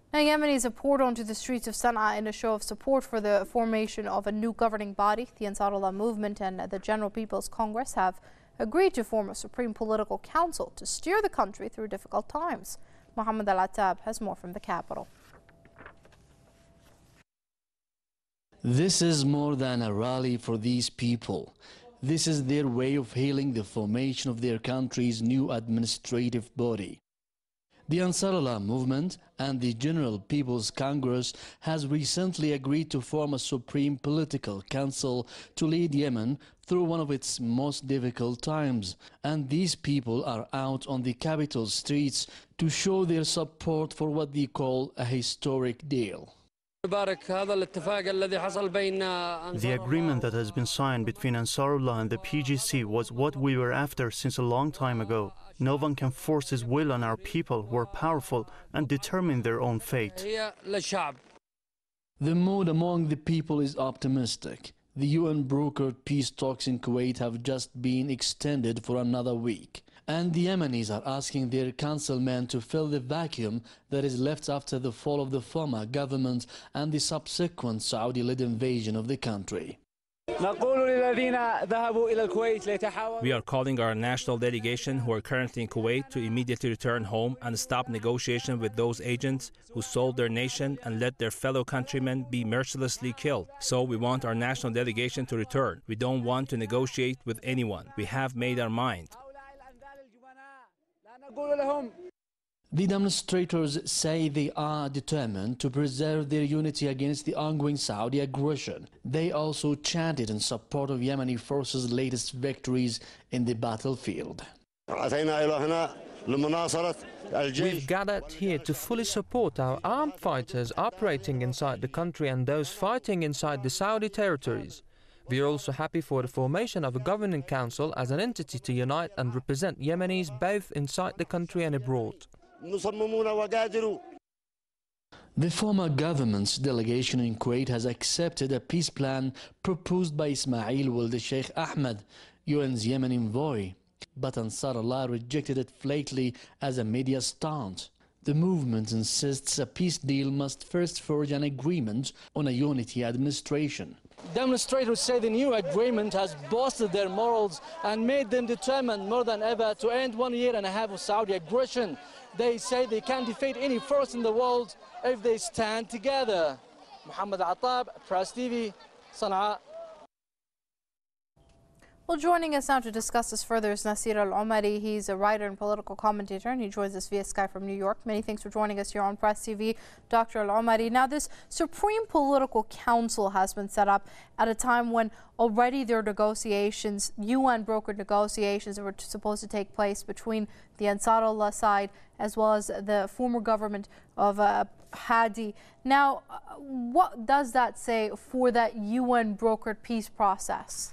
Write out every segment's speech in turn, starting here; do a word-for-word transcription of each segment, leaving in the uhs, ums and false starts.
Now, Yemenis have poured onto the streets of Sana'a in a show of support for the formation of a new governing body. The Ansarullah movement and the General People's Congress have agreed to form a supreme political council to steer the country through difficult times. Mohammed Al-Attab has more from the capital. This is more than a rally for these people. This is their way of hailing the formation of their country's new administrative body. The Ansarullah movement and the General People's Congress has recently agreed to form a supreme political council to lead Yemen through one of its most difficult times. And these people are out on the capital streets to show their support for what they call a historic deal. The agreement that has been signed between Ansarullah and the P G C was what we were after since a long time ago. No one can force his will on our people who are powerful and determine their own fate. The mood among the people is optimistic. The U N-brokered peace talks in Kuwait have just been extended for another week. And the Yemenis are asking their councilmen to fill the vacuum that is left after the fall of the former government and the subsequent Saudi-led invasion of the country. We are calling our national delegation who are currently in Kuwait to immediately return home and stop negotiation with those agents who sold their nation and let their fellow countrymen be mercilessly killed. So we want our national delegation to return. We don't want to negotiate with anyone. We have made our mind. The demonstrators say they are determined to preserve their unity against the ongoing Saudi aggression. They also chanted in support of Yemeni forces' latest victories in the battlefield. We've gathered here to fully support our armed fighters operating inside the country and those fighting inside the Saudi territories. We are also happy for the formation of a governing council as an entity to unite and represent Yemenis both inside the country and abroad. The former government's delegation in Kuwait has accepted a peace plan proposed by Ismail Wald Sheikh Ahmed, U N's Yemen envoy. But Ansarullah rejected it flatly as a media stunt. The movement insists a peace deal must first forge an agreement on a unity administration. Demonstrators say the new agreement has boosted their morals and made them determined more than ever to end one year and a half of Saudi aggression. They say they can defeat any force in the world if they stand together. Mohammed Al-Attab, Press T V, Sana'a. Well, joining us now to discuss this further is Nasir Al-Omari. He's a writer and political commentator, and he joins us via Skype from New York. Many thanks for joining us here on Press T V, Doctor Al-Omari. Now, this Supreme Political Council has been set up at a time when already there are negotiations, U N-brokered negotiations that were supposed to take place between the Ansarullah side as well as the former government of uh, Hadi. Now, what does that say for that U N-brokered peace process?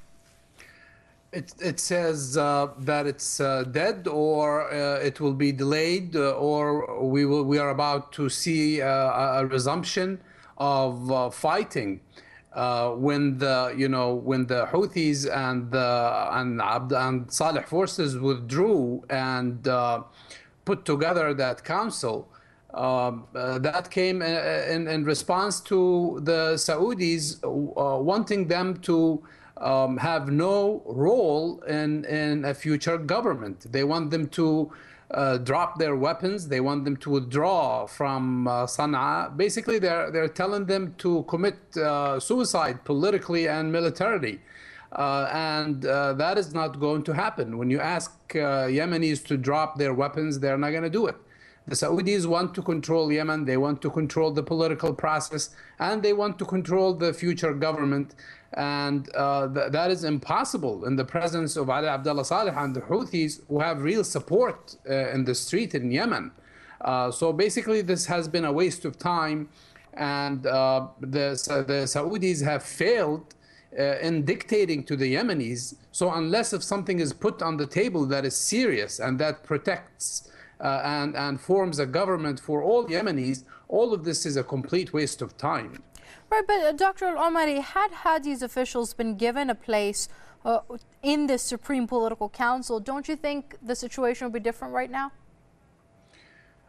It, it says uh, that it's uh, dead, or uh, it will be delayed, uh, or we will we are about to see uh, a resumption of uh, fighting uh, when the you know when the Houthis and the and Abd and Saleh forces withdrew and uh, put together that council. Um, uh, that came in, in response to the Saudis uh, wanting them to Um, have no role in, in a future government. They want them to uh, drop their weapons. They want them to withdraw from uh, Sana'a. Basically, they're, they're telling them to commit uh, suicide politically and militarily. Uh, and uh, that is not going to happen. When you ask uh, Yemenis to drop their weapons, they're not going to do it. The Saudis want to control Yemen, they want to control the political process, and they want to control the future government. And uh, th that is impossible in the presence of Ali Abdullah Saleh and the Houthis, who have real support uh, in the street in Yemen. Uh, so basically, this has been a waste of time, and uh, the, the Saudis have failed uh, in dictating to the Yemenis. So unless if something is put on the table that is serious and that protects Uh, and, and forms a government for all Yemenis, all of this is a complete waste of time. Right, but uh, Doctor Al-Omari, had Hadi's officials been given a place uh, in this Supreme Political Council, don't you think the situation would be different right now?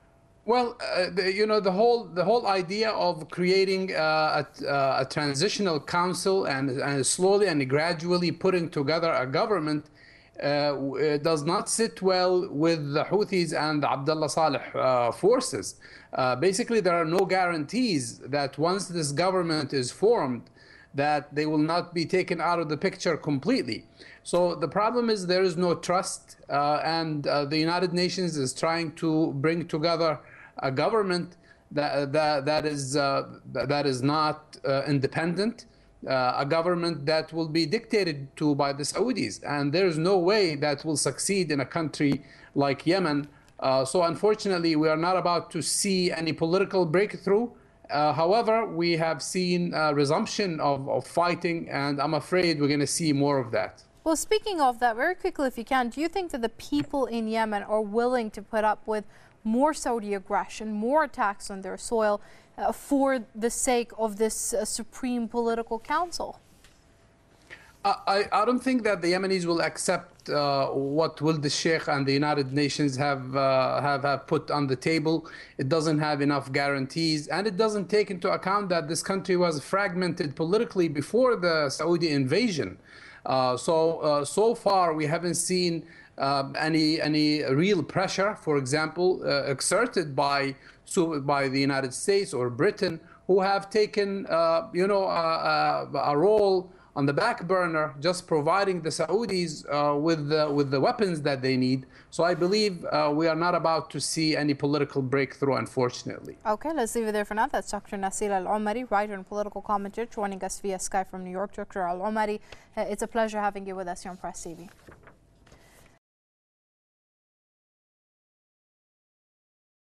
Well, uh, the, you know, the whole the whole idea of creating uh, a, uh, a transitional council and, and slowly and gradually putting together a government uh, does not sit well with the Houthis and the Abdullah Saleh uh, forces. Uh, basically, there are no guarantees that once this government is formed, that they will not be taken out of the picture completely. So the problem is there is no trust, uh, and uh, the United Nations is trying to bring together a government that that, that is uh, that is not uh, independent, uh, a government that will be dictated to by the Saudis, and there is no way that will succeed in a country like Yemen. Uh, so unfortunately, we are not about to see any political breakthrough. Uh, however, we have seen a resumption of, of fighting, and I'm afraid we're going to see more of that. Well, speaking of that, very quickly, if you can, do you think that the people in Yemen are willing to put up with more Saudi aggression, more attacks on their soil uh, for the sake of this uh, Supreme Political Council? I, I don't think that the Yemenis will accept uh, what Wald al-Sheikh and the United Nations have, uh, have have put on the table. It doesn't have enough guarantees, and it doesn't take into account that this country was fragmented politically before the Saudi invasion. Uh, so uh, so far we haven't seen uh, any any real pressure, for example, uh, exerted by so by the United States or Britain, who have taken uh, you know a, a, a role on the back burner, just providing the Saudis uh, with the, with the weapons that they need. So I believe uh, we are not about to see any political breakthrough, unfortunately. Okay, let's leave it there for now. That's Doctor Nasil Al-Omari, writer and political commentator, joining us via Skype from New York. Doctor Al-Omari, uh, it's a pleasure having you with us here on Press T V.